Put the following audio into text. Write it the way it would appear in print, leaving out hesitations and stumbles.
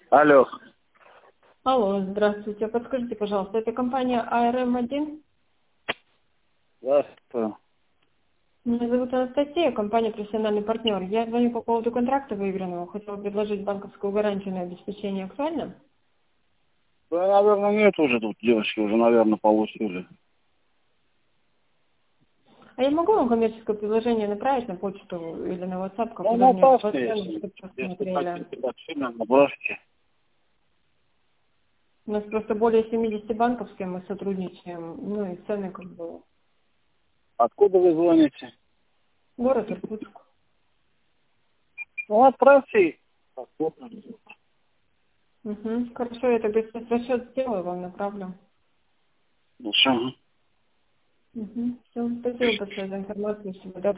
Алло. Алло, здравствуйте. Подскажите, пожалуйста, это компания АРМ-1? Здравствуйте. Меня зовут Анастасия, компания «Профессиональный партнер». Я звоню по поводу контракта выигранного. Хотела предложить банковскую гарантию на обеспечение. Актуально? Да, наверное, нет уже тут девочки, уже, наверное, получили. А я могу вам коммерческое предложение направить на почту или на WhatsApp, как Ну, удобнее, направьте, чтобы просто если смотрели. хотите, так сильно набросьте. У нас просто более 70 банков, с кем мы сотрудничаем. Ну и цены как бы. Откуда вы звоните? Город Иркутск. Ну, отправьте. Посмотрим. Угу. Хорошо, я тогда сейчас расчет сделаю, вам направлю. Ну, что? Угу. Все, спасибо большое за информацию. Всего доброго.